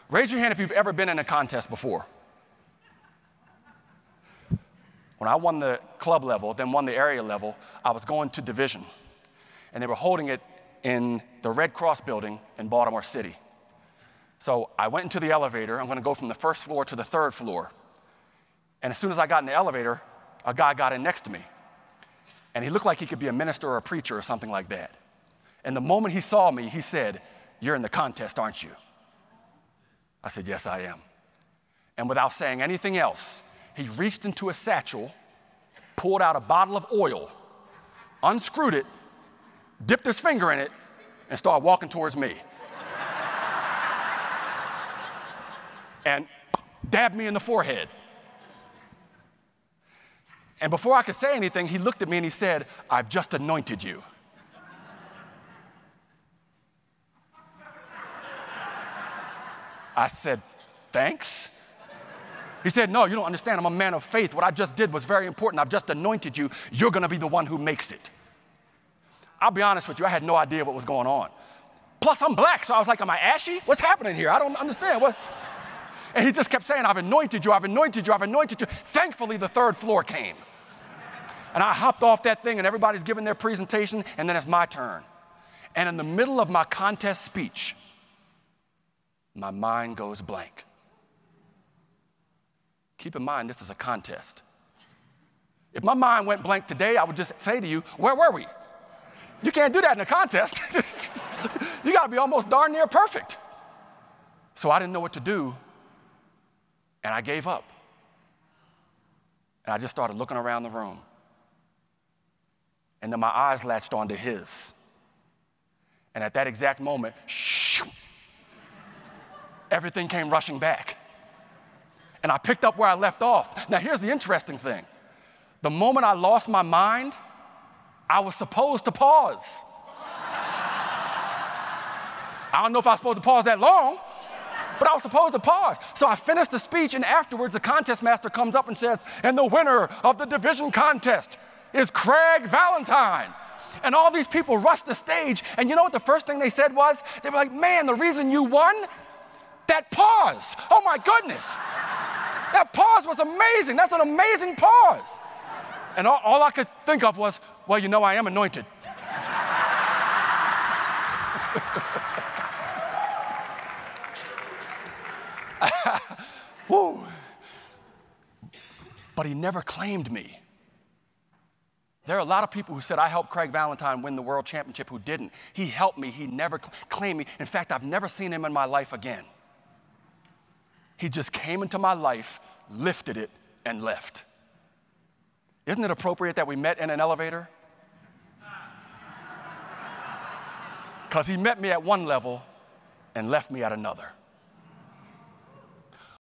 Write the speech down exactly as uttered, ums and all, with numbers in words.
Raise your hand if you've ever been in a contest before. When I won the club level, then won the area level, I was going to division. And they were holding it in the Red Cross building in Baltimore City. So I went into the elevator. I'm going to go from the first floor to the third floor. And as soon as I got in the elevator, a guy got in next to me. And he looked like he could be a minister or a preacher or something like that. And the moment he saw me, he said, "You're in the contest, aren't you?" I said, "Yes, I am." And without saying anything else, he reached into a satchel, pulled out a bottle of oil, unscrewed it, dipped his finger in it, and started walking towards me. And dabbed me in the forehead. And before I could say anything, he looked at me and he said, "I've just anointed you." I said, "Thanks." He said, "No, you don't understand. I'm a man of faith. What I just did was very important. I've just anointed you. You're going to be the one who makes it." I'll be honest with you, I had no idea what was going on. Plus, I'm black, so I was like, am I ashy? What's happening here? I don't understand. What? And he just kept saying, "I've anointed you, I've anointed you, I've anointed you." Thankfully, the third floor came. And I hopped off that thing, and everybody's giving their presentation, and then it's my turn. And in the middle of my contest speech, my mind goes blank. Keep in mind, this is a contest. If my mind went blank today, I would just say to you, where were we? You can't do that in a contest. You got to be almost darn near perfect. So I didn't know what to do, and I gave up. And I just started looking around the room. And then my eyes latched onto his. And at that exact moment, shoo, everything came rushing back. And I picked up where I left off. Now, here's the interesting thing. The moment I lost my mind, I was supposed to pause. I don't know if I was supposed to pause that long, but I was supposed to pause. So I finished the speech, and afterwards, the contest master comes up and says, "And the winner of the division contest is Craig Valentine." And all these people rushed the stage, and you know what the first thing they said was? They were like, "Man, the reason you won? That pause. Oh my goodness. That pause was amazing. That's an amazing pause." And all, all I could think of was, well, you know, I am anointed. Woo. But he never claimed me. There are a lot of people who said, "I helped Craig Valentine win the world championship," who didn't. He helped me. He never cl- claimed me. In fact, I've never seen him in my life again. He just came into my life, lifted it, and left. Isn't it appropriate that we met in an elevator? Because he met me at one level and left me at another.